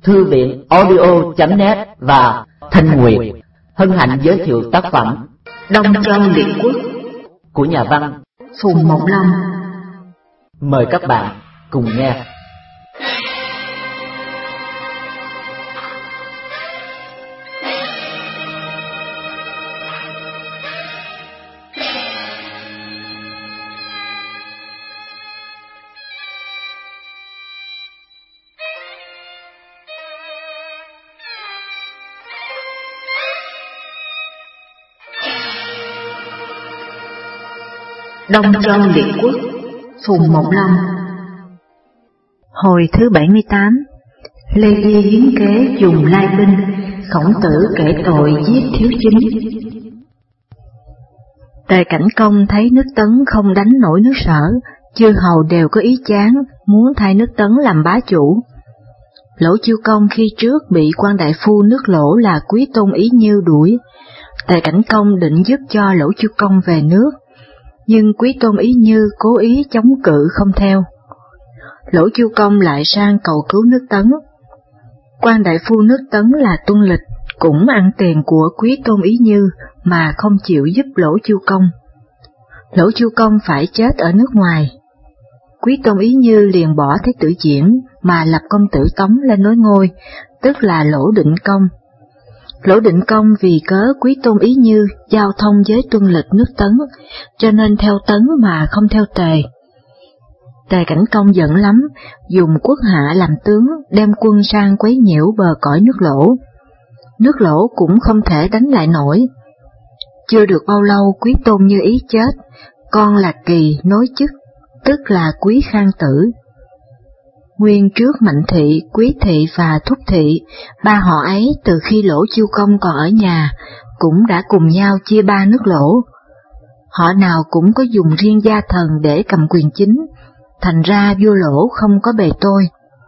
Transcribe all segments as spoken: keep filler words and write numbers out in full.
Thư viện audio chấm net và Thanh Nguyệt hân hạnh giới thiệu tác phẩm Đông Châu Liệt Quốc của nhà văn Phùng Mộng Long. Mời các bạn cùng nghe. Đông Châu Liệt Quốc, Phùng Mộng Long. Hồi thứ bảy mươi tám, Lê Vi hiến kế dùng lai binh, Khổng Tử kể tội giết Thiếu Chính. Tề Cảnh Công thấy nước Tấn không đánh nổi nước Sở, chư hầu đều có ý chán, muốn thay nước Tấn làm bá chủ. Lỗ Chiêu Công khi trước bị quan đại phu nước Lỗ là Quý Tôn Ý Như đuổi, Tề Cảnh Công định giúp cho Lỗ Chiêu Công về nước, nhưng Quý Tôn Ý Như cố ý chống cự không theo. Lỗ Chiêu Công lại sang cầu cứu nước Tấn. Quan đại phu nước Tấn là Tuân Lịch cũng ăn tiền của Quý Tôn Ý Như mà không chịu giúp Lỗ Chiêu Công. Lỗ Chiêu Công phải chết ở nước ngoài. Quý Tôn Ý Như liền bỏ Thái tử Diễn mà lập công tử Tống lên nối ngôi, tức là Lỗ Định Công. Lỗ Định Công vì cớ Quý Tôn Ý Như giao thông với Tuân Lịch nước Tấn, cho nên theo Tấn mà không theo Tề. Tề Cảnh Công giận lắm, dùng quốc hạ làm tướng, đem quân sang quấy nhiễu bờ cõi nước Lỗ. Nước Lỗ cũng không thể đánh lại nổi. Chưa được bao lâu Quý Tôn Như Ý chết, con là Kỳ nối chức, tức là Quý Khang Tử. Nguyên trước Mạnh Thị, Quý Thị và Thúc Thị, ba họ ấy từ khi Lỗ Chiêu Công còn ở nhà, cũng đã cùng nhau chia ba nước Lỗ. Họ nào cũng có dùng riêng gia thần để cầm quyền chính, thành ra vua Lỗ không có bề tôi.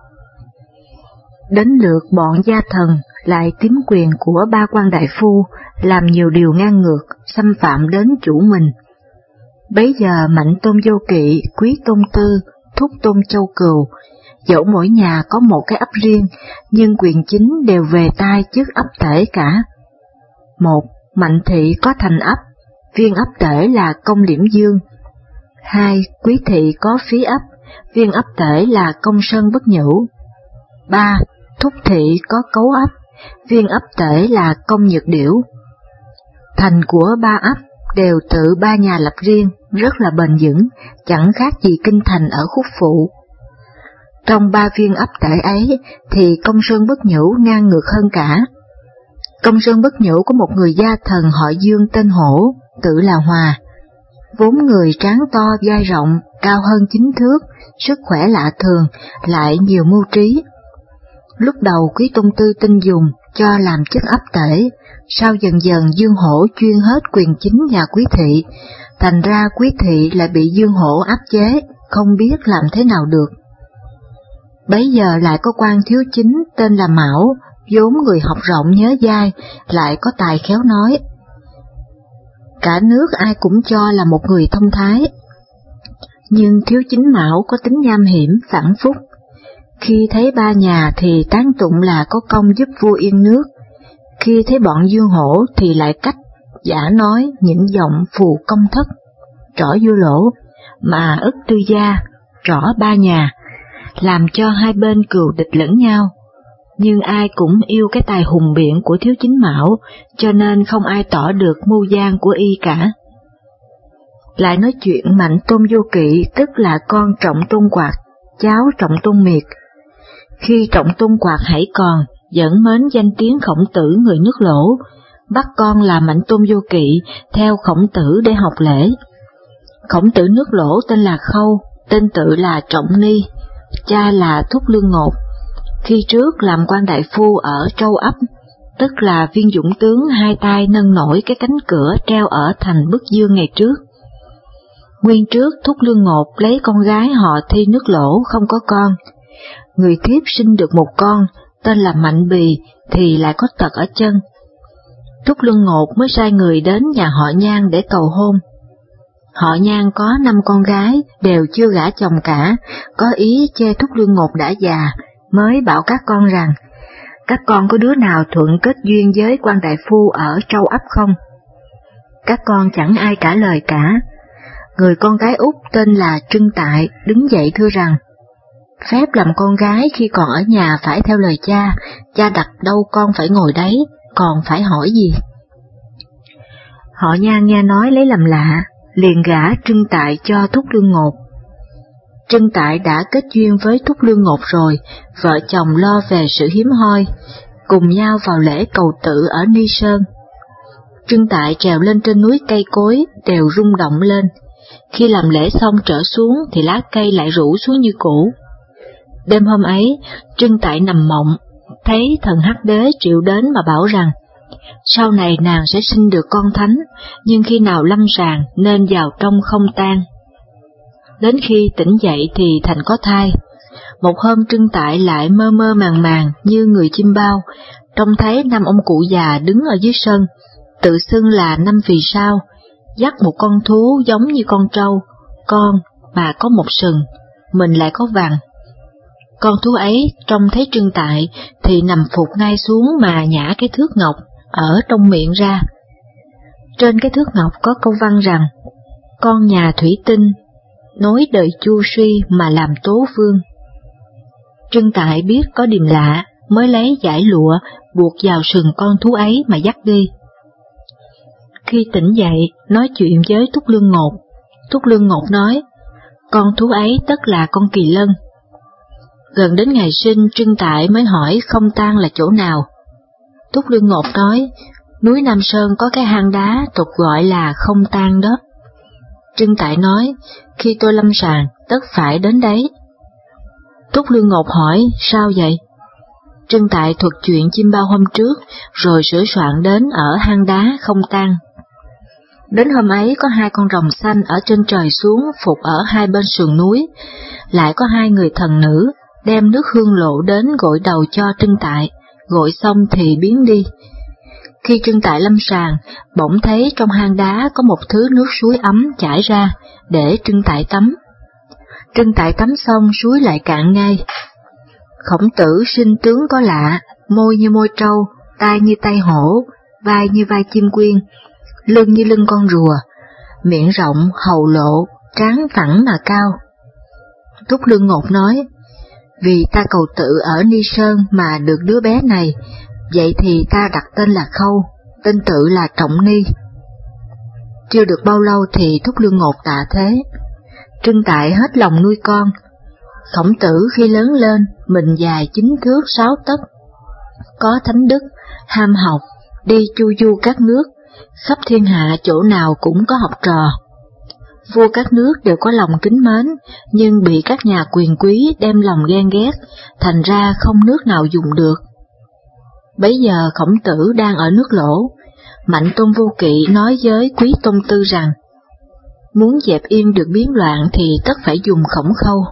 Đến lượt bọn gia thần lại tiếm quyền của ba quan đại phu, làm nhiều điều ngang ngược, xâm phạm đến chủ mình. Bấy giờ Mạnh Tôn Vô Kỵ, Quý Tôn Tư, Thúc Tôn Châu Cừu, dẫu mỗi nhà có một cái ấp riêng, nhưng quyền chính đều về tay chức ấp tể cả. Một, Mạnh Thị có thành ấp, viên ấp tể là Công Liễm Dương. Hai, Quý Thị có phí ấp, viên ấp tể là Công Sơn Bất Nhữu. Ba, Thúc Thị có cấu ấp, viên ấp tể là Công Nhược Điểu. Thành của ba ấp đều tự ba nhà lập riêng, rất là bền vững, chẳng khác gì kinh thành ở Khúc Phụ. Trong ba viên ấp tể ấy thì Công Sơn Bất Nhữu ngang ngược hơn cả. Công Sơn Bất Nhữu có một người gia thần họ Dương tên Hổ, tự là Hòa. Vốn người tráng to vai rộng, cao hơn chín thước, sức khỏe lạ thường, lại nhiều mưu trí. Lúc đầu Quý Tôn Tư tin dùng cho làm chức ấp tể, sau dần dần Dương Hổ chuyên hết quyền chính nhà Quý Thị, thành ra Quý Thị lại bị Dương Hổ áp chế, không biết làm thế nào được. Bấy giờ lại có quan thiếu chính tên là Mão, vốn người học rộng nhớ dai, lại có tài khéo nói. Cả nước ai cũng cho là một người thông thái. Nhưng thiếu chính Mão có tính nham hiểm, phản phúc. Khi thấy ba nhà thì tán tụng là có công giúp vua yên nước, khi thấy bọn Dương Hổ thì lại cách giả nói những giọng phù công thất, trỏ vua Lỗ, mà ức tư gia, trỏ ba nhà, làm cho hai bên cừu địch lẫn nhau, nhưng ai cũng yêu cái tài hùng biện của thiếu chính Mão, cho nên không ai tỏ được mưu gian của y cả. Lại nói chuyện Mạnh Tôn Vô Kỵ, tức là con Trọng Tôn Quạt, cháu Trọng Tôn Miệt. Khi Trọng Tôn Quạt hãy còn, dẫn mến danh tiếng Khổng Tử người nước Lỗ, bắt con là Mạnh Tôn Vô Kỵ theo Khổng Tử để học lễ. Khổng Tử nước Lỗ tên là Khâu, tên tự là Trọng Ni, cha là Thúc Lương Ngột, khi trước làm quan đại phu ở Trâu Ấp, tức là viên dũng tướng hai tay nâng nổi cái cánh cửa treo ở thành Bức Dương ngày trước. Nguyên trước Thúc Lương Ngột lấy con gái họ Thi nước Lỗ không có con, người thiếp sinh được một con, tên là Mạnh Bì thì lại có tật ở chân. Thúc Lương Ngột mới sai người đến nhà họ Nhan để cầu hôn. Họ Nhan có năm con gái, đều chưa gả chồng cả, có ý chê Thúc Lương Ngột đã già, mới bảo các con rằng, các con có đứa nào thuận kết duyên với quan đại phu ở Trâu Ấp không? Các con chẳng ai trả lời cả. Người con gái út tên là Trưng Tại đứng dậy thưa rằng, phép làm con gái khi còn ở nhà phải theo lời cha, cha đặt đâu con phải ngồi đấy, còn phải hỏi gì? Họ Nhan nghe nói lấy làm lạ, liền gả Trưng Tại cho Thúc Lương Ngột. Trưng Tại đã kết duyên với Thúc Lương Ngột rồi, vợ chồng lo về sự hiếm hoi, cùng nhau vào lễ cầu tự ở Ni Sơn. Trưng Tại trèo lên trên núi cây cối đều rung động lên, khi làm lễ xong trở xuống thì lá cây lại rủ xuống như cũ. Đêm hôm ấy, Trưng Tại nằm mộng, thấy thần Hắc Đế triệu đến mà bảo rằng, sau này nàng sẽ sinh được con thánh, nhưng khi nào lâm sàng nên vào trong không tang. Đến khi tỉnh dậy thì thành có thai. Một hôm Trưng Tại lại mơ mơ màng màng như người chim bao, trông thấy năm ông cụ già đứng ở dưới sân, tự xưng là năm vì sao, dắt một con thú giống như con trâu, con mà có một sừng, mình lại có vằn. Con thú ấy trông thấy Trưng Tại thì nằm phục ngay xuống mà nhả cái thước ngọc ở trong miệng ra. Trên cái thước ngọc có câu văn rằng, con nhà thủy tinh, nối đời Chu Suy mà làm tố vương. Trưng Tại biết có điềm lạ, mới lấy dải lụa buộc vào sừng con thú ấy mà dắt đi. Khi tỉnh dậy, nói chuyện với Thúc Lương Ngột, Thúc Lương Ngột nói, con thú ấy tất là con kỳ lân. Gần đến ngày sinh, Trưng Tại mới hỏi không tang là chỗ nào. Thúc Lương Ngột nói, núi Nam Sơn có cái hang đá tục gọi là không tang đó. Trưng Tại nói, khi tôi lâm sàng, tất phải đến đấy. Thúc Lương Ngột hỏi, sao vậy? Trưng Tại thuật chuyện chim bao hôm trước, rồi sửa soạn đến ở hang đá không tang. Đến hôm ấy có hai con rồng xanh ở trên trời xuống phục ở hai bên sườn núi, lại có hai người thần nữ đem nước hương lộ đến gội đầu cho Trưng Tại, gội xong thì biến đi. Khi Trưng Tại lâm sàng, bỗng thấy trong hang đá có một thứ nước suối ấm chảy ra, để Trưng Tại tắm. Trưng Tại tắm xong suối lại cạn ngay. Khổng Tử sinh tướng có lạ, môi như môi trâu, tai như tai hổ, vai như vai chim quyên, lưng như lưng con rùa, miệng rộng, hầu lộ, trán phẳng mà cao. Thúc Lương Ngột nói, vì ta cầu tự ở Ni Sơn mà được đứa bé này, vậy thì ta đặt tên là Khâu, tên tự là Trọng Ni. Chưa được bao lâu thì Thúc Lương Ngột tạ thế. Trưng Tại hết lòng nuôi con. Khổng Tử khi lớn lên, mình dài chín thước sáu tấc, có thánh đức, ham học, đi chu du các nước, khắp thiên hạ chỗ nào cũng có học trò. Vua các nước đều có lòng kính mến, nhưng bị các nhà quyền quý đem lòng ghen ghét, thành ra không nước nào dùng được. Bấy giờ Khổng Tử đang ở nước lỗ, Mạnh Tôn Vô Kỵ nói với Quý Tôn Tư rằng, muốn dẹp yên được biến loạn thì tất phải dùng Khổng Khâu.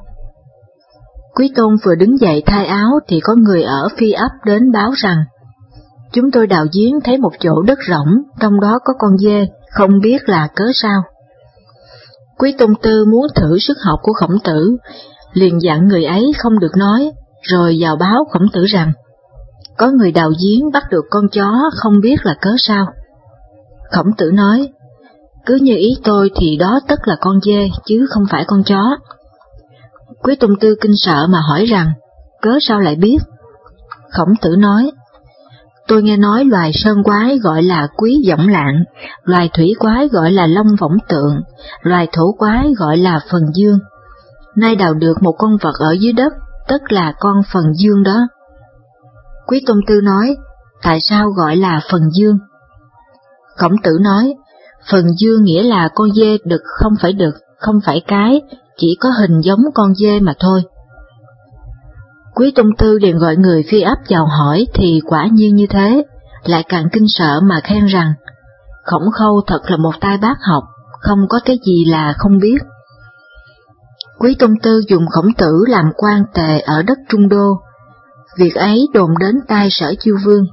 Quý Tôn vừa đứng dậy thay áo thì có người ở Phi Ấp đến báo rằng, chúng tôi đào giếng thấy một chỗ đất rỗng, trong đó có con dê, không biết là cớ sao. Quý Tôn Tư muốn thử sức học của Khổng Tử, liền dặn người ấy không được nói, rồi vào báo Khổng Tử rằng, có người đào giếng bắt được con chó không biết là cớ sao. Khổng Tử nói, cứ như ý tôi thì đó tất là con dê, chứ không phải con chó. Quý Tôn Tư kinh sợ mà hỏi rằng, cớ sao lại biết? Khổng Tử nói, tôi nghe nói loài sơn quái gọi là quý võng lạng, loài thủy quái gọi là long võng tượng, loài thổ quái gọi là phần dương. Nay đào được một con vật ở dưới đất, tất là con phần dương đó. Quý Tôn Tư nói, tại sao gọi là phần dương? Khổng Tử nói, phần dương nghĩa là con dê đực không phải đực, không phải cái, chỉ có hình giống con dê mà thôi. Quý Tôn Tư liền gọi người Phi Ấp vào hỏi thì quả nhiên như thế, lại càng kinh sợ mà khen rằng, Khổng Khâu thật là một tai bác học, không có cái gì là không biết. Quý Tôn Tư dùng Khổng Tử làm quan tề ở đất Trung Đô, việc ấy đồn đến tai Sở Chiêu Vương.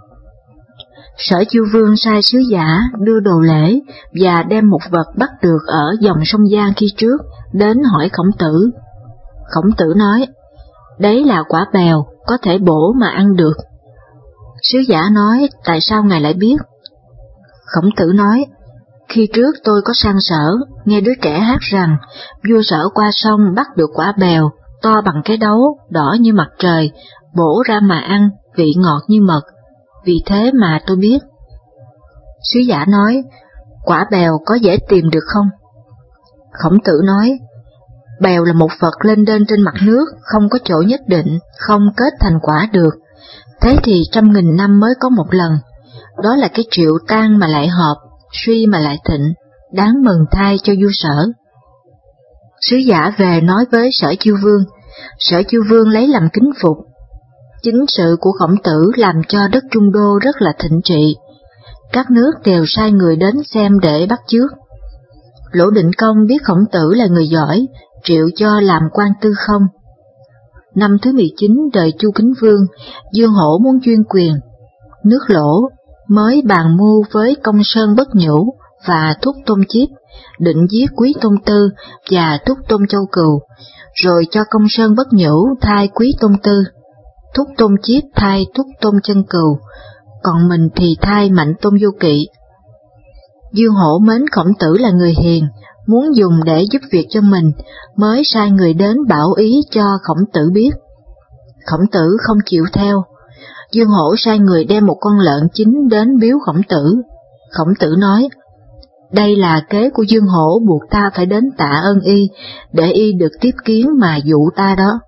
Sở Chiêu Vương sai sứ giả đưa đồ lễ và đem một vật bắt được ở dòng sông Giang khi trước, đến hỏi Khổng Tử. Khổng Tử nói, đấy là quả bèo, có thể bổ mà ăn được. Sứ giả nói, tại sao ngài lại biết? Khổng Tử nói, khi trước tôi có sang Sở, nghe đứa trẻ hát rằng, vua Sở qua sông bắt được quả bèo, to bằng cái đấu, đỏ như mặt trời, bổ ra mà ăn, vị ngọt như mật, vì thế mà tôi biết. Sứ giả nói, quả bèo có dễ tìm được không? Khổng Tử nói, bèo là một vật lên đên trên mặt nước, không có chỗ nhất định, không kết thành quả được, thế thì trăm nghìn năm mới có một lần, đó là cái triệu tan mà lại hợp, suy mà lại thịnh, đáng mừng thay cho vua Sở. Sứ giả về nói với Sở Chiêu Vương, Sở Chiêu Vương lấy làm kính phục. Chính sự của Khổng Tử làm cho đất Trung Đô rất là thịnh trị, các nước đều sai người đến xem để bắt chước. Lỗ Định Công biết Khổng Tử là người giỏi, triệu cho làm quan tư không. Năm thứ mười chín đời Chu Kính Vương, Dương Hổ muốn chuyên quyền, nước Lỗ mới bàn mưu với Công Sơn Bất Nhũ và Thúc Tôn Chiếp, định giết Quý Tôn Tư và Thúc Tôn Châu Cừu, rồi cho Công Sơn Bất Nhũ thay Quý Tôn Tư, Thúc Tôn Chiếp thay Thúc Tôn Chân Cừu, còn mình thì thay Mạnh Tôn Vô Kỵ. Dương Hổ mến Khổng Tử là người hiền, muốn dùng để giúp việc cho mình, mới sai người đến bảo ý cho Khổng Tử biết. Khổng Tử không chịu theo. Dương Hổ sai người đem một con lợn chín đến biếu Khổng Tử. Khổng Tử nói, đây là kế của Dương Hổ buộc ta phải đến tạ ơn y, để y được tiếp kiến mà dụ ta đó.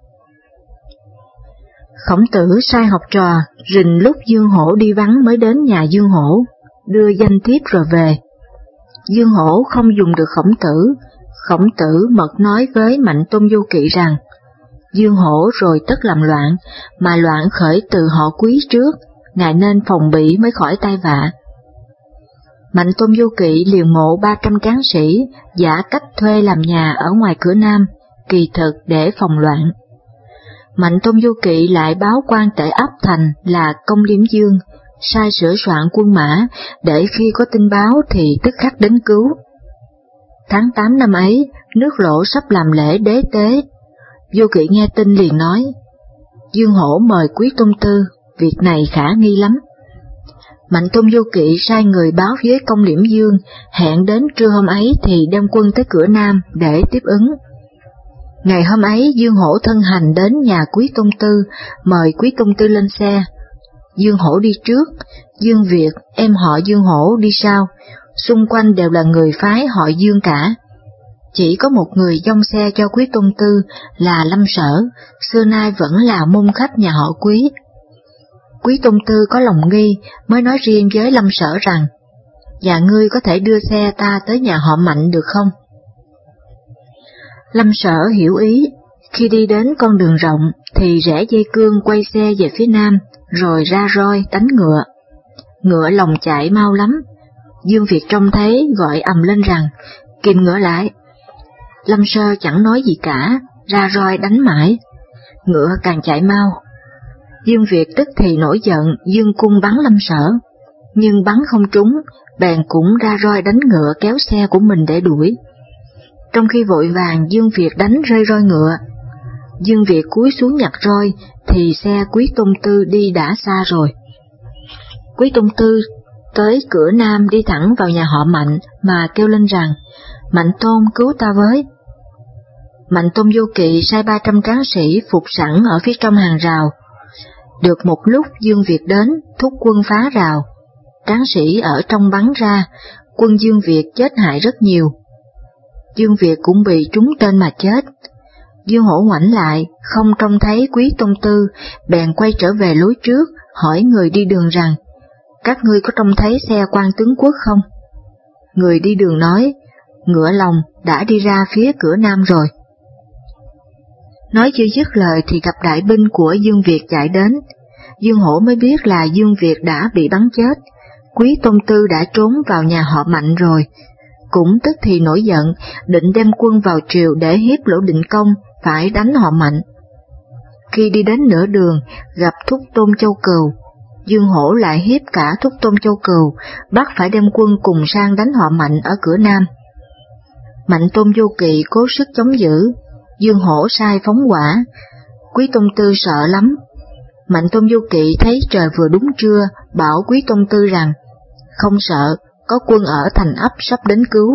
Khổng Tử sai học trò, rình lúc Dương Hổ đi vắng mới đến nhà Dương Hổ, đưa danh thiếp rồi về. Dương Hổ không dùng được Khổng Tử, Khổng Tử mật nói với Mạnh Tôn Vô Kỵ rằng, Dương Hổ rồi tất làm loạn, mà loạn khởi từ họ Quý trước, ngài nên phòng bị mới khỏi tai vạ. Mạnh Tôn Vô Kỵ liền mộ ba trăm tráng sĩ, giả cách thuê làm nhà ở ngoài cửa Nam, kỳ thực để phòng loạn. Mạnh Tôn Vô Kỵ lại báo quan tể áp thành là Công Liễm Dương, sai sửa soạn quân mã, để khi có tin báo thì tức khắc đến cứu. Tháng tám năm ấy, nước Lỗ sắp làm lễ đế tế. Vô Kỵ nghe tin liền nói, Dương Hổ mời Quý Tôn Tư, việc này khả nghi lắm. Mạnh Tôn Vô Kỵ sai người báo với Công Liễm Dương, hẹn đến trưa hôm ấy thì đem quân tới cửa Nam để tiếp ứng. Ngày hôm ấy Dương Hổ thân hành đến nhà Quý Tôn Tư, mời Quý Tôn Tư lên xe. Dương Hổ đi trước, Dương Việt, em họ Dương Hổ đi sau, xung quanh đều là người phái họ Dương cả. Chỉ có một người dông xe cho Quý Tôn Tư là Lâm Sở, xưa nay vẫn là môn khách nhà họ Quý. Quý Tôn Tư có lòng nghi, mới nói riêng với Lâm Sở rằng, nhà ngươi có thể đưa xe ta tới nhà họ Mạnh được không? Lâm Sở hiểu ý, khi đi đến con đường rộng thì rẽ dây cương quay xe về phía nam, rồi ra roi đánh ngựa. Ngựa lòng chạy mau lắm, Dương Việt trông thấy gọi ầm lên rằng, kìm ngựa lại. Lâm Sơ chẳng nói gì cả, ra roi đánh mãi, ngựa càng chạy mau. Dương Việt tức thì nổi giận, dương cung bắn Lâm Sở, nhưng bắn không trúng, bèn cũng ra roi đánh ngựa kéo xe của mình để đuổi. Trong khi vội vàng Dương Việt đánh rơi roi ngựa, Dương Việt cúi xuống nhặt roi, thì xe Quý Tôn Tư đi đã xa rồi. Quý Tôn Tư tới cửa Nam đi thẳng vào nhà họ Mạnh mà kêu lên rằng, Mạnh Tôn cứu ta với. Mạnh Tôn Vô Kỵ sai ba trăm tráng sĩ phục sẵn ở phía trong hàng rào. Được một lúc Dương Việt đến, thúc quân phá rào. Tráng sĩ ở trong bắn ra, quân Dương Việt chết hại rất nhiều. Dương Việt cũng bị trúng tên mà chết. Dương Hổ ngoảnh lại, không trông thấy Quý Tôn Tư, bèn quay trở về lối trước, hỏi người đi đường rằng, các ngươi có trông thấy xe quan tướng quốc không? Người đi đường nói, ngựa lòng đã đi ra phía cửa Nam rồi. Nói chưa dứt lời thì gặp đại binh của Dương Việt chạy đến. Dương Hổ mới biết là Dương Việt đã bị bắn chết, Quý Tôn Tư đã trốn vào nhà họ Mạnh rồi. Cũng tức thì nổi giận, định đem quân vào triều để hiếp Lỗ Định Công, phải đánh họ Mạnh. Khi đi đến nửa đường, gặp Thúc Tôn Châu Cừu, Dương Hổ lại hiếp cả Thúc Tôn Châu Cừu, bắt phải đem quân cùng sang đánh họ Mạnh ở cửa Nam. Mạnh Tôn Vô Kỵ cố sức chống giữ, Dương Hổ sai phóng hỏa, Quý Tôn Tư sợ lắm. Mạnh Tôn Vô Kỵ thấy trời vừa đúng trưa, bảo Quý Tôn Tư rằng, không sợ, có quân ở thành ấp sắp đến cứu.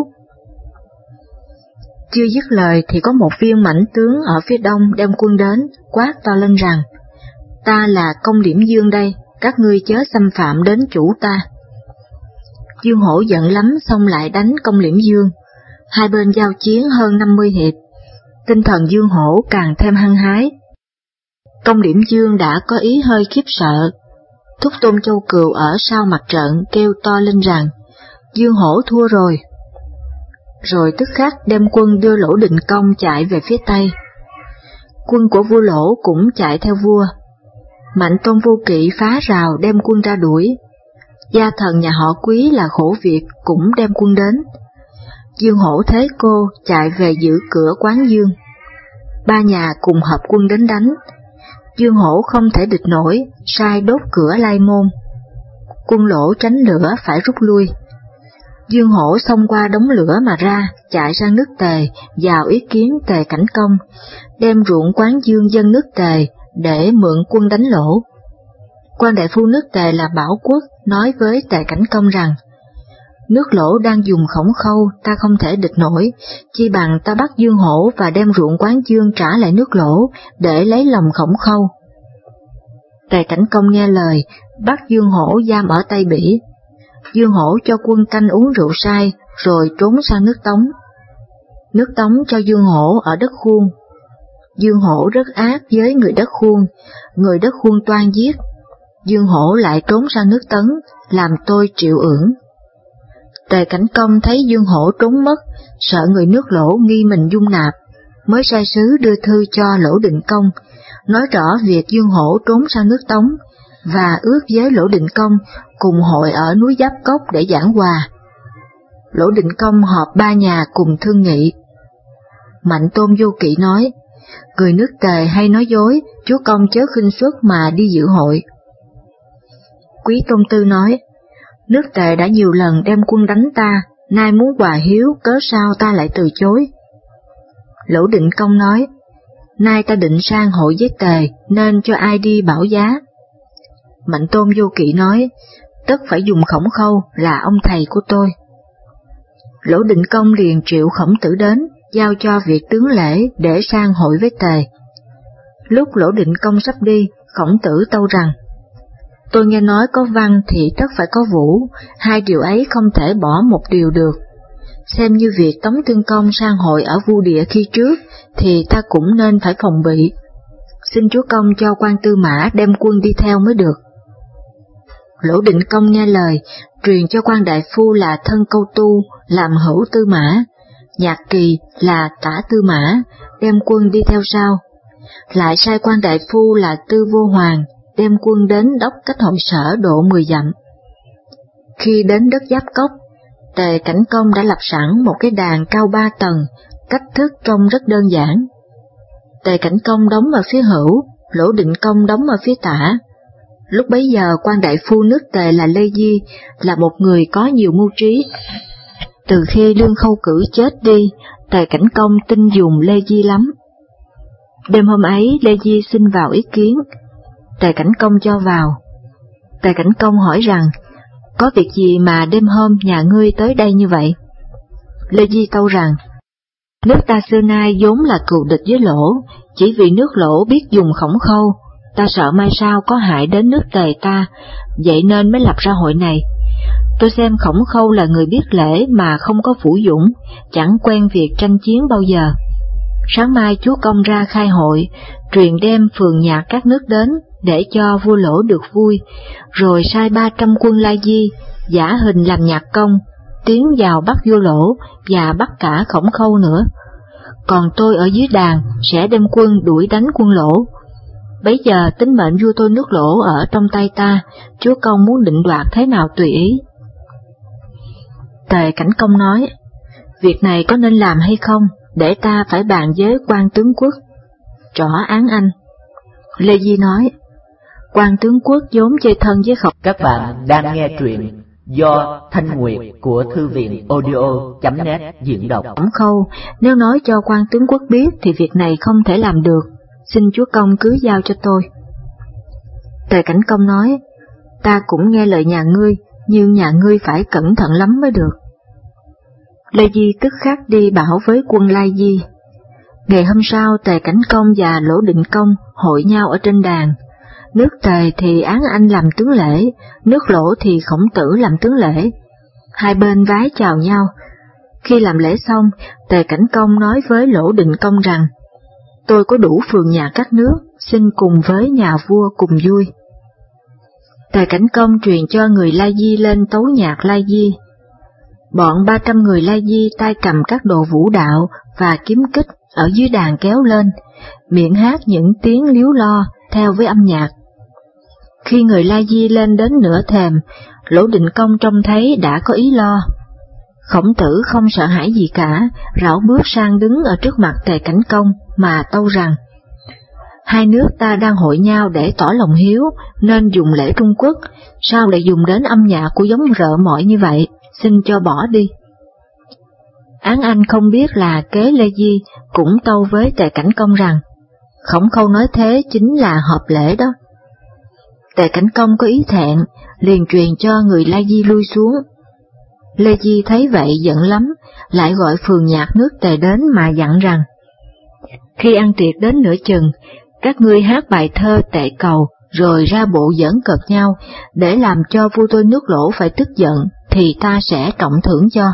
Chưa dứt lời thì có một viên mãnh tướng ở phía đông đem quân đến, quát to lên rằng, ta là Công Liễm Dương đây, các ngươi chớ xâm phạm đến chủ ta. Dương Hổ giận lắm xông lại đánh Công Liễm Dương, hai bên giao chiến hơn năm mươi hiệp, tinh thần Dương Hổ càng thêm hăng hái. Công Liễm Dương đã có ý hơi khiếp sợ, thúc Tôn Châu Cừu ở sau mặt trận kêu to lên rằng, Dương Hổ thua rồi. Rồi tức khắc đem quân đưa Lỗ Định Công chạy về phía Tây. Quân của vua Lỗ cũng chạy theo vua. Mạnh Tôn Vô Kỵ phá rào đem quân ra đuổi. Gia thần nhà họ Quý là Khổ Việt cũng đem quân đến. Dương Hổ thế cô chạy về giữ cửa Quán Dương. Ba nhà cùng hợp quân đến đánh. Dương Hổ không thể địch nổi, sai đốt cửa Lai Môn. Quân Lỗ tránh lửa phải rút lui. Dương Hổ xông qua đống lửa mà ra, chạy sang nước Tề, vào ý kiến Tề Cảnh Công, đem ruộng Quán Dương dân nước Tề để mượn quân đánh Lỗ. Quan đại phu nước Tề là Bảo Quốc nói với Tề Cảnh Công rằng, nước Lỗ đang dùng Khổng Khâu, ta không thể địch nổi, chi bằng ta bắt Dương Hổ và đem ruộng Quán Dương trả lại nước Lỗ để lấy lòng Khổng Khâu. Tề Cảnh Công nghe lời, bắt Dương Hổ giam ở Tây Bỉ. Dương Hổ cho quân canh uống rượu say, rồi trốn sang nước Tống. Nước Tống cho Dương Hổ ở đất Khuông. Dương Hổ rất ác với người đất Khuông, người đất Khuông toan giết. Dương Hổ lại trốn sang nước Tấn, làm tôi Triệu Ưỡng. Tề Cảnh Công thấy Dương Hổ trốn mất, sợ người nước Lỗ nghi mình dung nạp, mới sai sứ đưa thư cho Lỗ Định Công, nói rõ việc Dương Hổ trốn sang nước Tống, và ước với Lỗ Định Công cùng hội ở núi Giáp Cốc để giảng hòa. Lỗ Định Công họp ba nhà cùng thương nghị. Mạnh Tôn Vô Kỵ nói, người nước Tề hay nói dối, chúa công chớ khinh suất mà đi dự hội. Quý Tôn Tư nói, nước Tề đã nhiều lần đem quân đánh ta, nay muốn hòa hiếu, cớ sao ta lại từ chối? Lỗ Định Công nói, nay ta định sang hội với Tề, nên cho ai đi bảo giá? Mạnh Tôn Vô Kỵ nói, tất phải dùng Khổng Khâu là ông thầy của tôi. Lỗ Định Công liền triệu Khổng Tử đến, giao cho việc tướng lễ để sang hội với Tề. Lúc Lỗ Định Công sắp đi, Khổng Tử tâu rằng, tôi nghe nói có văn thì tất phải có vũ, hai điều ấy không thể bỏ một điều được. Xem như việc Tống Tương Công sang hội ở Vu Địa khi trước, thì ta cũng nên phải phòng bị. Xin chúa công cho quan Tư Mã đem quân đi theo mới được. Lỗ Định Công nghe lời, truyền cho quan đại phu là Thân Câu Tu làm hữu Tư Mã, Nhạc Kỳ là tả Tư Mã đem quân đi theo sau. Lại sai quan đại phu là Tư Vô Hoàng đem quân đến đốc cách hội sở độ mười dặm. Khi đến đất Giáp Cốc, Tề Cảnh Công đã lập sẵn một cái đàn cao ba tầng, cách thức trông rất đơn giản. Tề Cảnh Công đóng ở phía hữu, Lỗ Định Công đóng ở phía tả. Lúc bấy giờ quan đại phu nước Tề là Lê Di là một người có nhiều mưu trí. Từ khi Lương Khâu Cử chết đi, Tề Cảnh Công tin dùng Lê Di lắm. Đêm hôm ấy Lê Di xin vào ý kiến, Tề Cảnh Công cho vào. Tề Cảnh Công hỏi rằng, có việc gì mà đêm hôm nhà ngươi tới đây như vậy? Lê Di tâu rằng, nước ta xưa nay vốn là cừu địch với Lỗ, chỉ vì nước Lỗ biết dùng Khổng Khâu, ta sợ mai sau có hại đến nước Tề ta, vậy nên mới lập ra hội này. Tôi xem Khổng Khâu là người biết lễ mà không có vũ dũng, chẳng quen việc tranh chiến bao giờ. Sáng mai chúa công ra khai hội, truyền đem phường nhạc các nước đến, để cho vua Lỗ được vui, rồi sai ba trăm quân La Di, giả hình làm nhạc công, tiến vào bắt vua Lỗ và bắt cả Khổng Khâu nữa. Còn tôi ở dưới đàn sẽ đem quân đuổi đánh quân Lỗ. Bấy giờ tính mệnh vua tôi nước Lỗ ở trong tay ta, chúa công muốn định đoạt thế nào tùy ý. Tề Cảnh Công nói, việc này có nên làm hay không, để ta phải bàn với quan tướng quốc. Trỏ án anh. Lê Di nói, quan tướng quốc vốn chơi thân với Khổng. Các bạn đang nghe truyện do Thanh Nguyệt của thư viện audio chấm net diễn đọc. Khổng Khâu, nếu nói cho quan tướng quốc biết thì việc này không thể làm được, xin chúa công cứ giao cho tôi. Tề Cảnh Công nói, ta cũng nghe lời nhà ngươi, nhưng nhà ngươi phải cẩn thận lắm mới được. Lê Di tức khắc đi bảo với quân Lai Di. Ngày hôm sau Tề Cảnh Công và Lỗ Định Công hội nhau ở trên đàn. Nước Tề thì Án Anh làm tướng lễ, nước Lỗ thì Khổng Tử làm tướng lễ. Hai bên vái chào nhau. Khi làm lễ xong, Tề Cảnh Công nói với Lỗ Định Công rằng, tôi có đủ phường nhà các nước, xin cùng với nhà vua cùng vui. Tề Cảnh Công truyền cho người Lai Di lên tấu nhạc Lai Di. Bọn ba trăm người Lai Di tay cầm các đồ vũ đạo và kiếm kích ở dưới đàn kéo lên, miệng hát những tiếng líu lo theo với âm nhạc. Khi người Lai Di lên đến nửa thềm, Lỗ Định Công trông thấy đã có ý lo. Khổng Tử không sợ hãi gì cả, rảo bước sang đứng ở trước mặt Tề Cảnh Công mà tâu rằng, hai nước ta đang hội nhau để tỏ lòng hiếu nên dùng lễ Trung Quốc, sao lại dùng đến âm nhạc của giống rợ mọi như vậy, xin cho bỏ đi. Án Anh không biết là kế Lê Di cũng tâu với Tề Cảnh Công rằng, Khổng Khâu nói thế chính là hợp lễ đó. Tề Cảnh Công có ý thẹn, liền truyền cho người Lai Di lui xuống. Lê Di thấy vậy giận lắm, lại gọi phường nhạc nước Tề đến mà dặn rằng, khi ăn tiệc đến nửa chừng, các ngươi hát bài thơ tệ cầu, rồi ra bộ giỡn cợt nhau, để làm cho vua tôi nước Lỗ phải tức giận, thì ta sẽ trọng thưởng cho.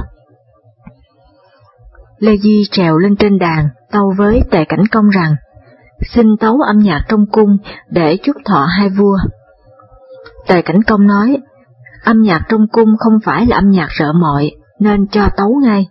Lê Di trèo lên trên đàn, tâu với Tề Cảnh Công rằng, xin tấu âm nhạc trong cung để chúc thọ hai vua. Tề Cảnh Công nói, âm nhạc trong cung không phải là âm nhạc rợ mọi, nên cho tấu ngay.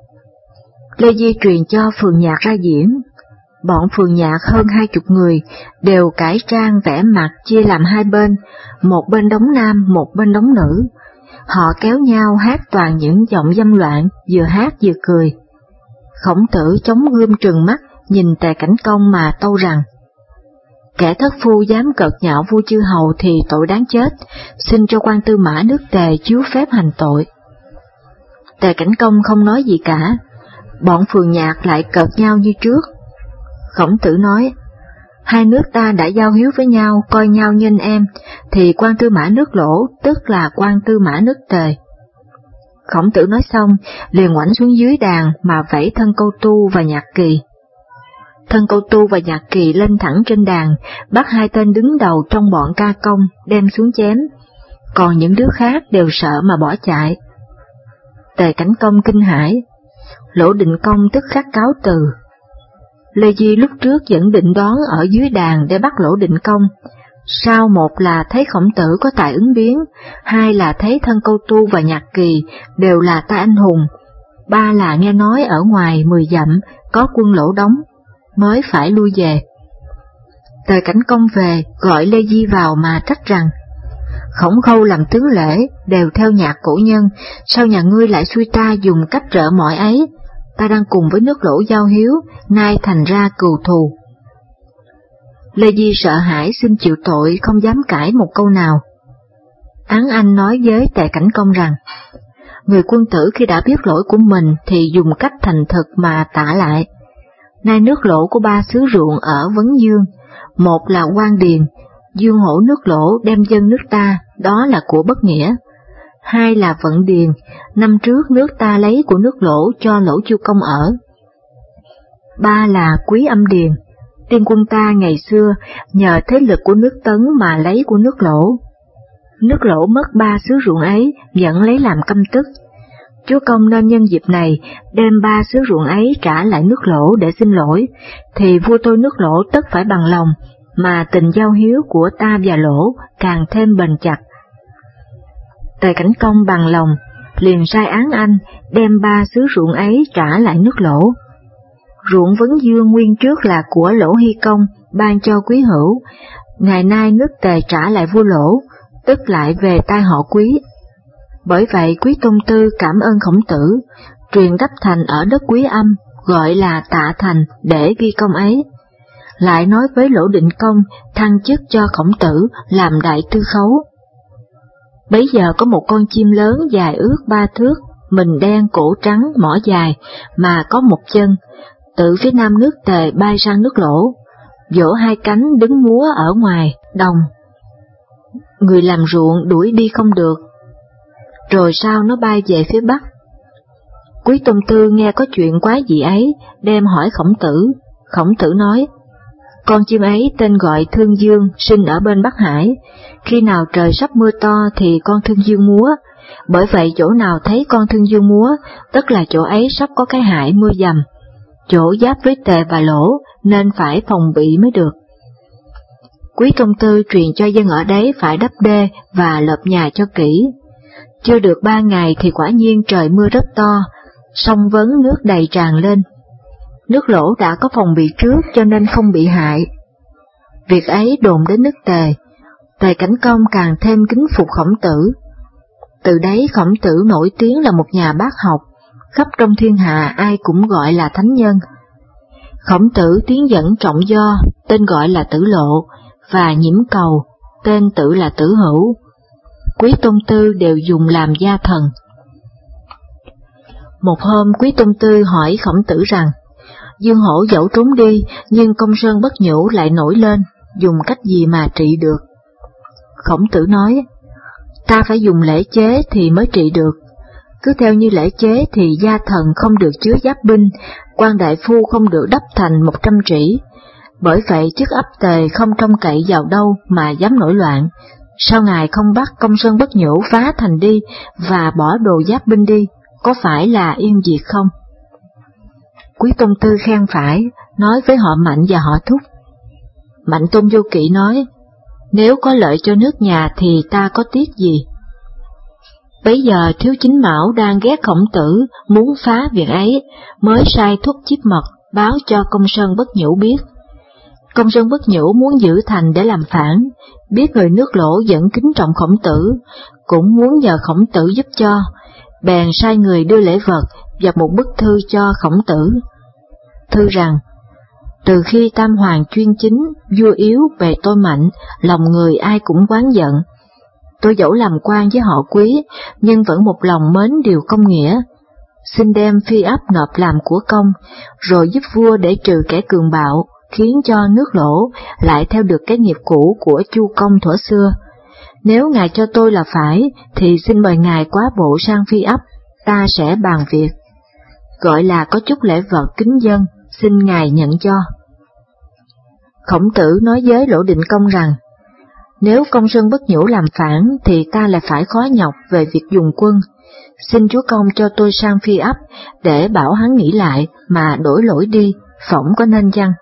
Lê Di truyền cho phường nhạc ra diễn. Bọn phường nhạc hơn hai chục người, đều cải trang vẽ mặt chia làm hai bên, một bên đóng nam, một bên đóng nữ. Họ kéo nhau hát toàn những giọng dâm loạn, vừa hát vừa cười. Khổng Tử chống gươm trừng mắt, nhìn Tề Cảnh Công mà tâu rằng, kẻ thất phu dám cợt nhạo vua chư hầu thì tội đáng chết, xin cho quan tư mã nước Tề chiếu phép hành tội. Tề Cảnh Công không nói gì cả, bọn phường nhạc lại cợt nhau như trước. Khổng Tử nói, hai nước ta đã giao hiếu với nhau, coi nhau như anh em, thì quan tư mã nước Lỗ tức là quan tư mã nước Tề. Khổng Tử nói xong, liền ngoảnh xuống dưới đàn mà vẫy Thân Câu Tu và Nhạc Kỳ. Thân Câu Tu và Nhạc Kỳ lên thẳng trên đàn, bắt hai tên đứng đầu trong bọn ca công đem xuống chém, còn những đứa khác đều sợ mà bỏ chạy. Tề Cảnh Công kinh hãi, Lỗ Định Công tức khắc cáo từ. Lê Di lúc trước vẫn định đón ở dưới đàn để bắt Lỗ Định Công, sau một là thấy Khổng Tử có tài ứng biến, hai là thấy Thân Câu Tu và Nhạc Kỳ đều là ta anh hùng, ba là nghe nói ở ngoài mười dặm có quân Lỗ đóng, mới phải lui về. Tề Cảnh Công về gọi Lê Di vào mà trách rằng, Khổng Khâu làm tướng lễ đều theo nhạc cổ nhân, sao nhà ngươi lại xui ta dùng cách rợ mọi ấy? Ta đang cùng với nước Lỗ giao hiếu, nay thành ra cừu thù. Lê Di sợ hãi xin chịu tội, không dám cãi một câu nào. Án Anh nói với Tề Cảnh Công rằng, người quân tử khi đã biết lỗi của mình thì dùng cách thành thực mà tạ lại. Nay nước Lỗ của ba xứ ruộng ở Vấn Dương, một là Quan Điền, Dương Hổ nước Lỗ đem dân nước ta, đó là của bất nghĩa. Hai là Vận Điền, năm trước nước ta lấy của nước Lỗ cho Lỗ Chu Công ở. Ba là Quý Âm Điền, tiên quân ta ngày xưa nhờ thế lực của nước Tấn mà lấy của nước Lỗ. Nước Lỗ mất ba xứ ruộng ấy, vẫn lấy làm căm tức. Chúa Công nên nhân dịp này đem ba xứ ruộng ấy trả lại nước Lỗ để xin lỗi, thì vua tôi nước Lỗ tất phải bằng lòng, mà tình giao hiếu của ta và Lỗ càng thêm bền chặt. Tề Cảnh Công bằng lòng, liền sai Án Anh đem ba xứ ruộng ấy trả lại nước Lỗ. Ruộng Vấn Dương nguyên trước là của Lỗ Hy Công ban cho Quý Hữu, ngày nay nước Tề trả lại vua Lỗ, tức lại về tai họ Quý. Bởi vậy Quý Tôn Tư cảm ơn Khổng Tử, truyền đắp thành ở đất Quý Âm, gọi là Tạ Thành để ghi công ấy. Lại nói với Lỗ Định Công thăng chức cho Khổng Tử làm đại tư khấu. Bấy giờ có một con chim lớn dài ước ba thước, mình đen cổ trắng mỏ dài, mà có một chân, từ phía nam nước Tề bay sang nước Lỗ, vỗ hai cánh đứng múa ở ngoài đồng. người làm ruộng đuổi đi không được. Rồi sao nó bay về phía bắc. Quý Tôn Tư nghe có chuyện quái dị ấy, đem hỏi Khổng Tử. Khổng Tử nói, con chim ấy tên gọi Thương Dương, sinh ở bên Bắc Hải. Khi nào trời sắp mưa to thì con Thương Dương múa, bởi vậy chỗ nào thấy con Thương Dương múa, tức là chỗ ấy sắp có cái hại mưa dầm. Chỗ giáp với Tề và Lỗ nên phải phòng bị mới được. Quý Tôn Tư truyền cho dân ở đấy phải đắp đê và lợp nhà cho kỹ. Chưa được ba ngày thì quả nhiên trời mưa rất to, sông Vấn nước đầy tràn lên. Nước Lỗ đã có phòng bị trước cho nên không bị hại. Việc ấy đồn đến nước Tề, Tề Cảnh Công càng thêm kính phục Khổng Tử. Từ đấy Khổng Tử nổi tiếng là một nhà bác học, khắp trong thiên hạ ai cũng gọi là thánh nhân. Khổng Tử tiến dẫn Trọng Do, tên gọi là Tử Lộ, và Nhiễm Cầu, tên tự là Tử Hữu. Quý Tôn Tư đều dùng làm gia thần. Một hôm Quý Tôn Tư hỏi Khổng Tử rằng, Dương Hổ dẫu trốn đi, nhưng Công Sơn Bất Nhũ lại nổi lên, dùng cách gì mà trị được? Khổng Tử nói, ta phải dùng lễ chế thì mới trị được. Cứ theo như lễ chế thì gia thần không được chứa giáp binh, quan đại phu không được đắp thành một trăm trĩ. Bởi vậy chức ấp Tề không trông cậy vào đâu mà dám nổi loạn. Sao ngài không bắt Công Sơn Bất Nhũ phá thành đi và bỏ đồ giáp binh đi, có phải là yên diệt không? Quý Tôn Tư khen phải, nói với họ Mạnh và họ Thúc. Mạnh Tôn Vô Kỵ nói, nếu có lợi cho nước nhà thì ta có tiếc gì? Bấy giờ Thiếu Chính Mão đang ghét Khổng Tử, muốn phá việc ấy, mới sai Thúc Chiếp Mật báo cho Công Sơn Bất Nhũ biết. Công Sơn Bất Nhũ muốn giữ thành để làm phản, biết người nước Lỗ vẫn kính trọng Khổng Tử, cũng muốn nhờ Khổng Tử giúp cho, bèn sai người đưa lễ vật và một bức thư cho Khổng Tử. Thư rằng, từ khi Tam Hoàng chuyên chính, vua yếu bề tôi mạnh, lòng người ai cũng oán giận. Tôi dẫu làm quan với họ Quý, nhưng vẫn một lòng mến điều công nghĩa. Xin đem phi ấp nộp làm của công, rồi giúp vua để trừ kẻ cường bạo, khiến cho nước Lỗ lại theo được cái nghiệp cũ của Chu Công thuở xưa. Nếu ngài cho tôi là phải, thì xin mời ngài quá bộ sang phi ấp, ta sẽ bàn việc. Gọi là có chút lễ vật kính dân, xin ngài nhận cho. Khổng Tử nói với Lỗ Định Công rằng, nếu Công Sơn Bất Nhũ làm phản thì ta lại phải khó nhọc về việc dùng quân. Xin chúa công cho tôi sang phi ấp để bảo hắn nghĩ lại mà đổi lỗi đi, phỏng có nên chăng?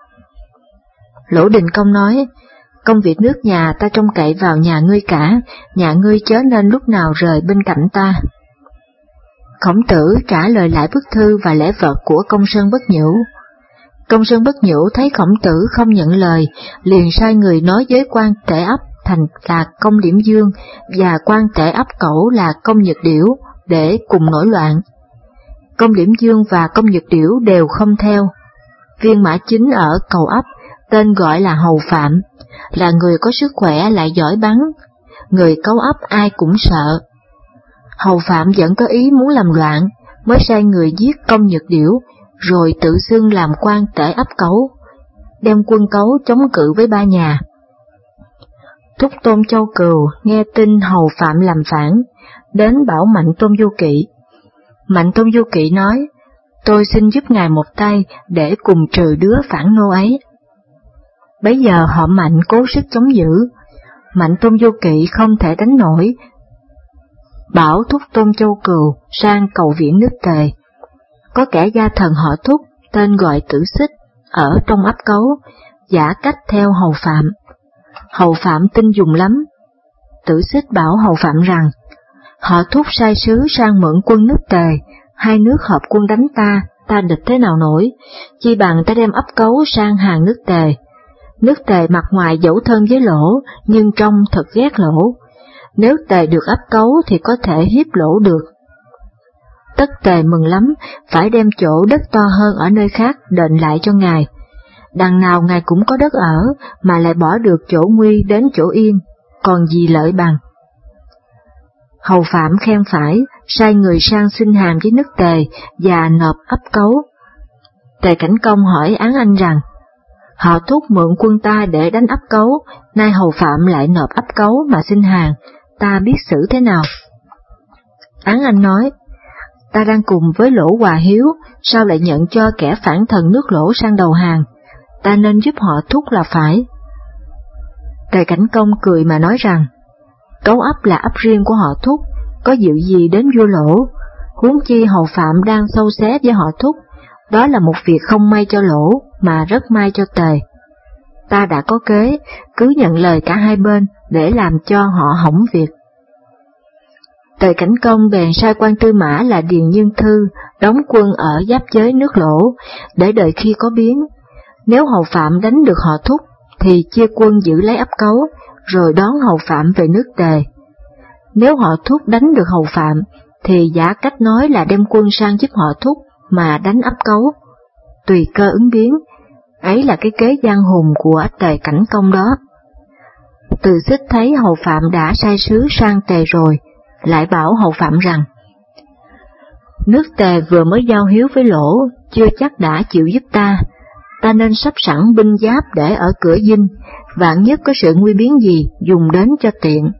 Lỗ Định Công nói, công việc nước nhà ta trông cậy vào nhà ngươi cả, nhà ngươi chớ nên lúc nào rời bên cạnh ta. Khổng Tử trả lời lại bức thư và lễ vật của Công Sơn Bất Nhũ. Công Sơn Bất Nhũ thấy Khổng Tử không nhận lời, liền sai người nói với quan tể ấp thành là Công Điểm Dương và quan tể ấp Cẩu là Công Nhật Điểu để cùng nổi loạn. Công Điểm Dương và Công Nhật Điểu đều không theo. Viên mã chính ở Cầu ấp, tên gọi là Hầu Phạm, là người có sức khỏe lại giỏi bắn, người Cấu ấp ai cũng sợ. Hầu Phạm vẫn có ý muốn làm loạn, mới sai người giết Công Nhật Điểu, rồi tự xưng làm quan tể ấp Cấu, đem quân Cấu chống cự với ba nhà. Thúc Tôn Châu Cừu nghe tin Hầu Phạm làm phản, đến bảo Mạnh Tôn Vô Kỵ. Mạnh Tôn Vô Kỵ nói, tôi xin giúp ngài một tay để cùng trừ đứa phản nô ấy. Bấy giờ họ Mạnh cố sức chống giữ, Mạnh Tôn Vô Kỵ không thể đánh nổi, bảo Thúc Tôn Châu Cừu sang cầu viện nước Tề. Có kẻ gia thần họ Thúc, tên gọi Tử Xích, ở trong ấp Cấu, giả cách theo Hầu Phạm. Hầu Phạm tin dùng lắm. Tử Xích bảo Hầu Phạm rằng, họ Thúc sai sứ sang mượn quân nước Tề, hai nước hợp quân đánh ta, ta địch thế nào nổi, chi bằng ta đem ấp Cấu sang hàng nước Tề. Nước Tề mặt ngoài dẫu thân với Lỗ, nhưng trong thật ghét Lỗ. Nếu Tề được ấp Cấu thì có thể hiếp Lỗ được. Tất Tề mừng lắm, phải đem chỗ đất to hơn ở nơi khác đền lại cho ngài. Đằng nào ngài cũng có đất ở, mà lại bỏ được chỗ nguy đến chỗ yên, còn gì lợi bằng. Hầu Phạm khen phải, sai người sang xin hàm với nước Tề và nộp ấp Cấu. Tề Cảnh Công hỏi Án Anh rằng, Họ Thúc mượn quân ta để đánh ấp cấu, nay hầu phạm lại nộp ấp cấu mà xin hàng, ta biết xử thế nào? Án Anh nói, ta đang cùng với Lỗ Hòa Hiếu, sao lại nhận cho kẻ phản thần nước Lỗ sang đầu hàng, ta nên giúp họ Thúc là phải. Tề Cảnh Công cười mà nói rằng, cấu ấp là ấp riêng của họ Thúc, có dịu gì đến vua Lỗ, huống chi hầu phạm đang sâu xé với họ Thúc, đó là một việc không may cho Lỗ, mà rất may cho Tề. Ta đã có kế, cứ nhận lời cả hai bên để làm cho họ hỏng việc. Tề Cảnh Công bèn sai quan tư mã là Điền Nhân Thư đóng quân ở giáp giới nước Lỗ, để đợi khi có biến. Nếu hầu phạm đánh được họ Thúc, thì chia quân giữ lấy ấp cấu, rồi đón hầu phạm về nước Tề. Nếu họ Thúc đánh được hầu phạm, thì giả cách nói là đem quân sang giúp họ Thúc mà đánh ấp cấu. Tùy cơ ứng biến, ấy là cái kế giang hùng của Tề Cảnh Công đó. Từ Xích thấy hầu phạm đã sai sứ sang Tề rồi, lại bảo hầu phạm rằng, nước Tề vừa mới giao hiếu với Lỗ, chưa chắc đã chịu giúp ta, ta nên sắp sẵn binh giáp để ở cửa dinh, vạn nhất có sự nguy biến gì dùng đến cho tiện.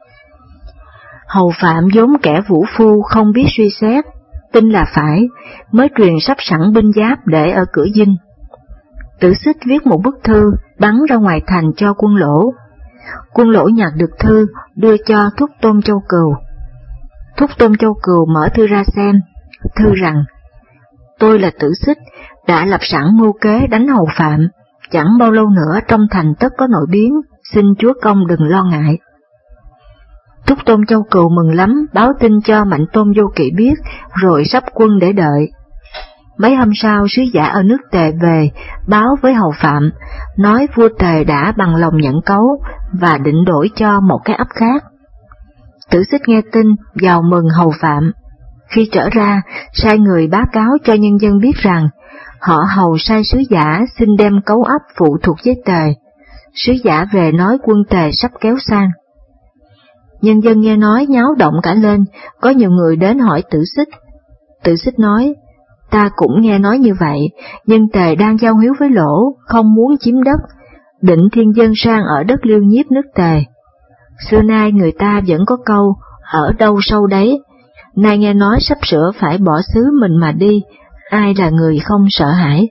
Hầu phạm vốn kẻ vũ phu không biết suy xét, tin là phải, mới truyền sắp sẵn binh giáp để ở cửa dinh. Tử Xích viết một bức thư bắn ra ngoài thành cho quân Lỗ. Quân Lỗ nhặt được thư đưa cho Thúc Tôn Châu Cừu. Thúc Tôn Châu Cừu mở thư ra xem, thư rằng, tôi là Tử Xích, đã lập sẵn mưu kế đánh hầu phạm, chẳng bao lâu nữa trong thành tất có nội biến, xin chúa công đừng lo ngại. Thúc Tôn Châu Cừu mừng lắm, báo tin cho Mạnh Tôn Vô Kỵ biết, rồi sắp quân để đợi. Mấy hôm sau sứ giả ở nước Tề về, báo với hầu phạm, nói vua Tề đã bằng lòng nhận cấu, và định đổi cho một cái ấp khác. Tử Xích nghe tin, vào mừng hầu phạm. Khi trở ra, sai người báo cáo cho nhân dân biết rằng, họ hầu sai sứ giả xin đem cấu ấp phụ thuộc với Tề. Sứ giả về nói quân Tề sắp kéo sang. Nhân dân nghe nói nháo động cả lên, có nhiều người đến hỏi Tử Xích. Tử Xích nói, ta cũng nghe nói như vậy, nhưng Tề đang giao hiếu với Lỗ, không muốn chiếm đất, định thiên dân sang ở đất Liêu Nhiếp nước Tề. Xưa nay người ta vẫn có câu, ở đâu sâu đấy, nay nghe nói sắp sửa phải bỏ xứ mình mà đi, ai là người không sợ hãi.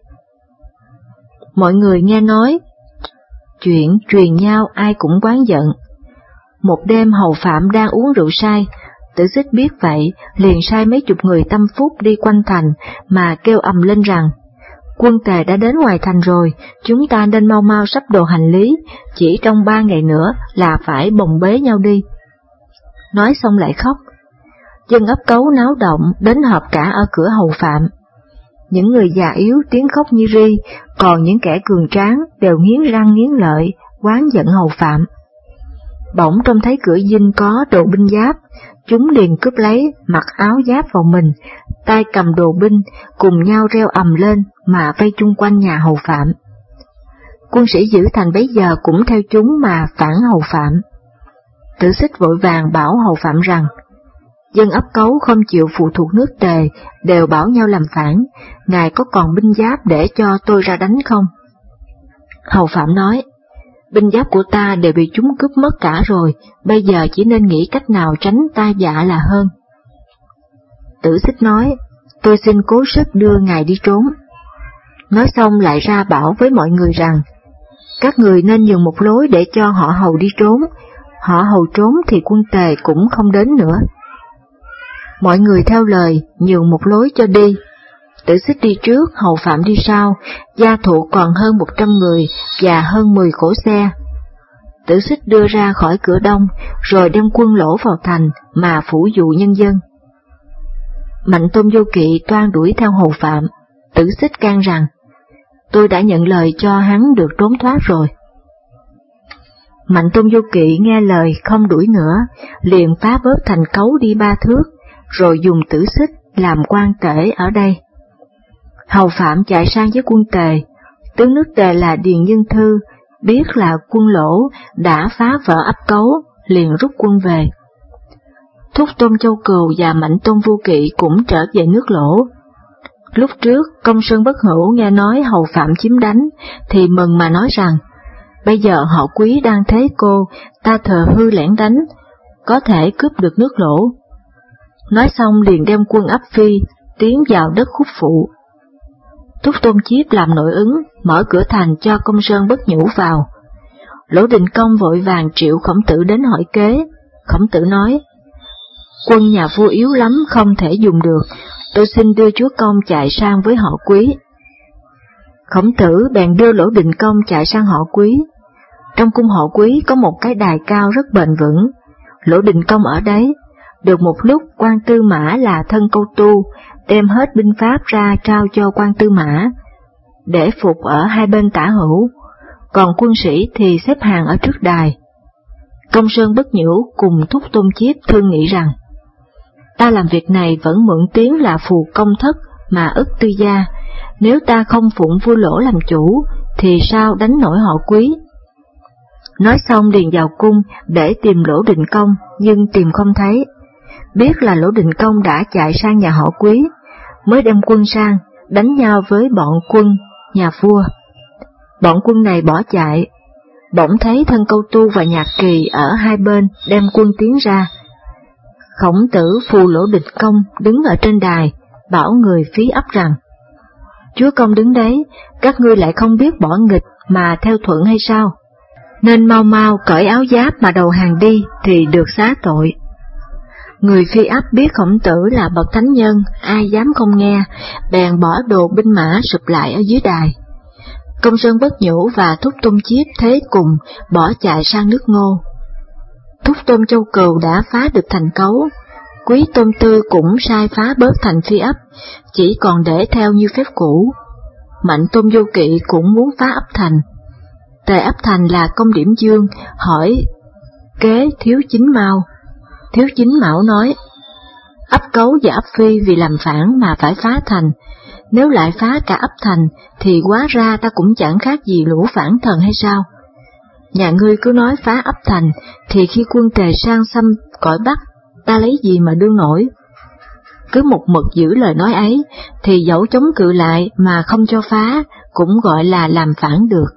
Mọi người nghe nói, chuyện truyền nhau ai cũng oán giận. Một đêm hầu phạm đang uống rượu say, Tử Xích biết vậy, liền sai mấy chục người tâm phúc đi quanh thành, mà kêu ầm lên rằng, quân Tề đã đến ngoài thành rồi, chúng ta nên mau mau sắp đồ hành lý, chỉ trong ba ngày nữa là phải bồng bế nhau đi. Nói xong lại khóc. Dân ấp cấu náo động, đến họp cả ở cửa hầu phạm. Những người già yếu tiếng khóc như ri, còn những kẻ cường tráng đều nghiến răng nghiến lợi, oán giận hầu phạm. Bỗng trông thấy cửa dinh có đồ binh giáp, chúng liền cướp lấy, mặc áo giáp vào mình, tay cầm đồ binh, cùng nhau reo ầm lên mà vây chung quanh nhà hầu phạm. Quân sĩ giữ thành bấy giờ cũng theo chúng mà phản hầu phạm. Tử Xích vội vàng bảo hầu phạm rằng, dân ấp cấu không chịu phụ thuộc nước Tề, đều bảo nhau làm phản, ngài có còn binh giáp để cho tôi ra đánh không? Hầu phạm nói, binh giáp của ta đều bị chúng cướp mất cả rồi, bây giờ chỉ nên nghĩ cách nào tránh tai vạ là hơn. Tử Xích nói, tôi xin cố sức đưa ngài đi trốn. Nói xong lại ra bảo với mọi người rằng, các người nên nhường một lối để cho họ hầu đi trốn, họ hầu trốn thì quân Tề cũng không đến nữa. Mọi người theo lời, nhường một lối cho đi. Tử Xích đi trước, hầu phạm đi sau, gia thuộc còn hơn một trăm người và hơn mười cỗ xe. Tử Xích đưa ra khỏi cửa đông, rồi đem quân Lỗ vào thành mà phủ dụ nhân dân. Mạnh Tôn Vô Kỵ toan đuổi theo hầu phạm, Tử Xích can rằng, tôi đã nhận lời cho hắn được trốn thoát rồi. Mạnh Tôn Vô Kỵ nghe lời không đuổi nữa, liền phá bớt thành cấu đi ba thước, rồi dùng Tử Xích làm quan tể ở đây. Hầu phạm chạy sang với quân Tề, tướng nước Tề là Điền Nhân Thư, biết là quân Lỗ đã phá vỡ ấp cấu, liền rút quân về. Thúc Tôn Châu Cừu và Mạnh Tôn Vô Kỵ cũng trở về nước Lỗ. Lúc trước, Công Sơn Bất Hữu nghe nói Hầu Phạm chiếm đánh, thì mừng mà nói rằng, bây giờ họ Quý đang thế cô, ta thờ hư lẻn đánh, có thể cướp được nước Lỗ. Nói xong liền đem quân ấp phi, tiến vào đất Khúc Phụ. Thúc Tôn Chiếp làm nội ứng, mở cửa thành cho Công Sơn Bất Nhũ vào. Lỗ Định Công vội vàng triệu Khổng Tử đến hỏi kế. Khổng Tử nói, quân nhà vua yếu lắm không thể dùng được, tôi xin đưa chúa công chạy sang với họ Quý. Khổng Tử bèn đưa Lỗ Định Công chạy sang họ Quý. Trong cung họ Quý có một cái đài cao rất bền vững, Lỗ Định Công ở đấy. Được một lúc, quan Tư Mã là thân Câu Tu đem hết binh pháp ra trao cho quan Tư Mã, để phục ở hai bên tả hữu, còn quân sĩ thì xếp hàng ở trước đài. Công Sơn Bất Nhũ cùng Thúc Tôn Chiếp thương nghĩ rằng, ta làm việc này vẫn mượn tiếng là phù công thất mà ức tư gia, nếu ta không phụng vua Lỗ làm chủ, thì sao đánh nổi họ Quý. Nói xong liền vào cung để tìm Lỗ Định Công, nhưng tìm không thấy. Biết là Lỗ Định Công đã chạy sang nhà họ Quý, mới đem quân sang, đánh nhau với bọn quân nhà vua. Bọn quân này bỏ chạy, bỗng thấy thân Câu Tu và Nhạc Kỳ ở hai bên đem quân tiến ra. Khổng Tử phù Lỗ Định Công đứng ở trên đài, bảo người phí ấp rằng, chúa công đứng đấy, các ngươi lại không biết bỏ nghịch mà theo thuận hay sao? Nên mau mau cởi áo giáp mà đầu hàng đi thì được xá tội. Người phi ấp biết Khổng Tử là bậc thánh nhân, ai dám không nghe, bèn bỏ đồ binh mã sụp lại ở dưới đài. Công Sơn Bất Nhũ và Thúc Tôn Chiếp thế cùng bỏ chạy sang nước Ngô. Thúc Tôn Châu Cừu đã phá được thành Cấu, Quý Tôn Tư cũng sai phá bớt thành phi ấp, chỉ còn để theo như phép cũ. Mạnh Tôn Vô Kỵ cũng muốn phá ấp thành. Tề ấp thành là Công Điểm Dương hỏi kế Thiếu Chính Mao. Thiếu Chính Mão nói, ấp Cấu và ấp Phi vì làm phản mà phải phá thành, nếu lại phá cả ấp thành thì hóa ra ta cũng chẳng khác gì lũ phản thần hay sao? Nhà ngươi cứ nói phá ấp thành thì khi quân Tề sang xâm cõi Bắc, ta lấy gì mà đương nổi? Cứ một mực giữ lời nói ấy thì dẫu chống cự lại mà không cho phá cũng gọi là làm phản được.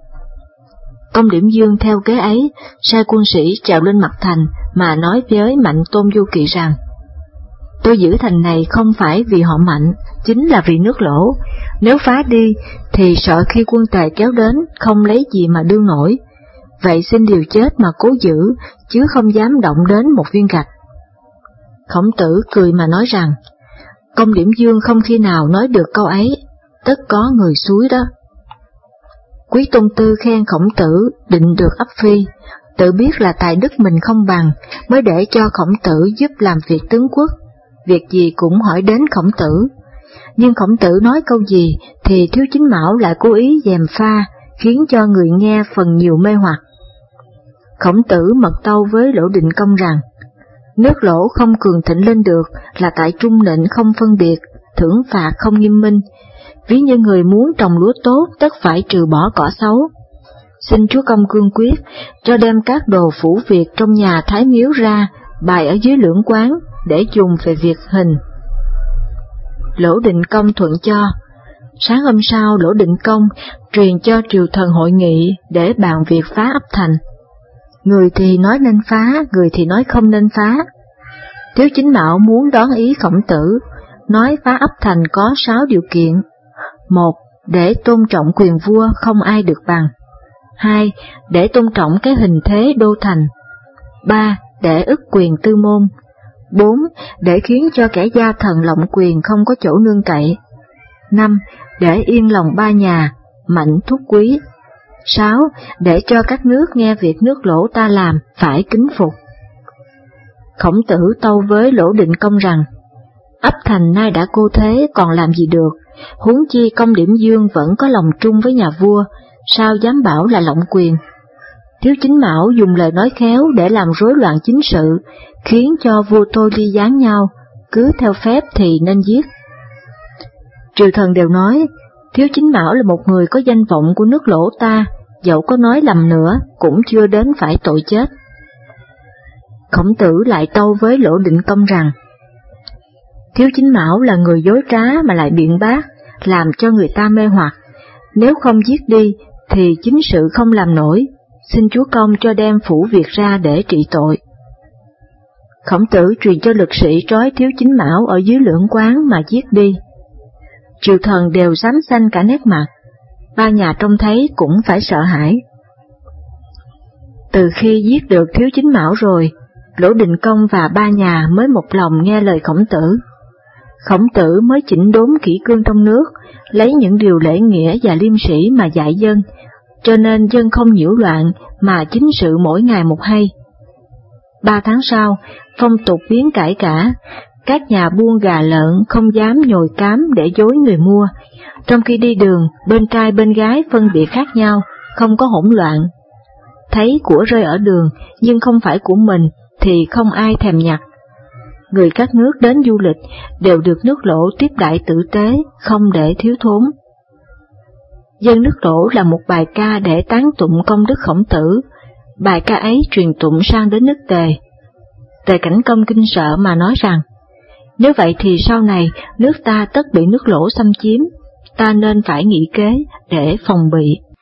Công Điểm Dương theo kế ấy, sai quân sĩ trèo lên mặt thành mà nói với Mạnh Tôn Vô Kỵ rằng, tôi giữ thành này không phải vì họ Mạnh, chính là vì nước Lỗ, nếu phá đi thì sợ khi quân Tề kéo đến không lấy gì mà đương nổi, vậy xin liều chết mà cố giữ, chứ không dám động đến một viên gạch. Khổng Tử cười mà nói rằng, Công Điểm Dương không khi nào nói được câu ấy, tất có người suối đó. Quý Tôn Tư khen Khổng Tử định được ấp Phi, tự biết là tài đức mình không bằng, mới để cho Khổng Tử giúp làm việc tướng quốc, việc gì cũng hỏi đến Khổng Tử. Nhưng Khổng Tử nói câu gì thì Thiếu Chính Mão lại cố ý gièm pha, khiến cho người nghe phần nhiều mê hoặc. Khổng Tử mật tâu với Lỗ Định Công rằng, nước Lỗ không cường thịnh lên được là tại trung nịnh không phân biệt, thưởng phạt không nghiêm minh, ví như người muốn trồng lúa tốt tất phải trừ bỏ cỏ xấu. Xin chúa công cương quyết, cho đem các đồ phủ việc trong nhà Thái Miếu ra, bày ở dưới lưỡng quán, để dùng về việc hình. Lỗ Định Công thuận cho. Sáng hôm sau Lỗ Định Công truyền cho triều thần hội nghị để bàn việc phá ấp thành. Người thì nói nên phá, người thì nói không nên phá. Thiếu Chính Mão muốn đón ý Khổng Tử, nói phá ấp thành có sáu điều kiện. Một, để tôn trọng quyền vua không ai được bằng. Hai, để tôn trọng cái hình thế đô thành. Ba, để ức quyền tư môn. Bốn, để khiến cho kẻ gia thần lộng quyền không có chỗ nương cậy. Năm, để yên lòng ba nhà, Mạnh Thúc Quý. Sáu, để cho các nước nghe việc nước Lỗ ta làm phải kính phục. Khổng Tử tâu với Lỗ Định Công rằng, ấp thành nay đã cô thế còn làm gì được, huống chi Công Điểm Dương vẫn có lòng trung với nhà vua, sao dám bảo là lộng quyền. Thiếu Chính Mão dùng lời nói khéo để làm rối loạn chính sự, khiến cho vua tôi ly gián nhau, cứ theo phép thì nên giết. Triều thần đều nói, Thiếu Chính Mão là một người có danh vọng của nước Lỗ ta, dẫu có nói lầm nữa cũng chưa đến phải tội chết. Khổng Tử lại tâu với Lỗ Định Công rằng, Thiếu Chính Mão là người dối trá mà lại biện bác, làm cho người ta mê hoặc. Nếu không giết đi, thì chính sự không làm nổi, xin Chúa Công cho đem phủ việc ra để trị tội. Khổng Tử truyền cho lực sĩ trói Thiếu Chính Mão ở dưới lưỡng quán mà giết đi. Triều thần đều xám xanh cả nét mặt, ba nhà trông thấy cũng phải sợ hãi. Từ khi giết được Thiếu Chính Mão rồi, Lỗ Đình Công và ba nhà mới một lòng nghe lời Khổng Tử. Khổng Tử mới chỉnh đốn kỷ cương trong nước, lấy những điều lễ nghĩa và liêm sĩ mà dạy dân, cho nên dân không nhiễu loạn mà chính sự mỗi ngày một hay. Ba tháng sau, phong tục biến cải cả, các nhà buôn gà lợn không dám nhồi cám để dối người mua, trong khi đi đường bên trai bên gái phân biệt khác nhau, không có hỗn loạn. Thấy của rơi ở đường nhưng không phải của mình thì không ai thèm nhặt. Người các nước đến du lịch đều được nước Lỗ tiếp đãi tử tế, không để thiếu thốn. Dân nước Lỗ là một bài ca để tán tụng công đức Khổng Tử, bài ca ấy truyền tụng sang đến nước Tề. Tề Cảnh Công kinh sợ mà nói rằng, nếu vậy thì sau này nước ta tất bị nước Lỗ xâm chiếm, ta nên phải nghĩ kế để phòng bị.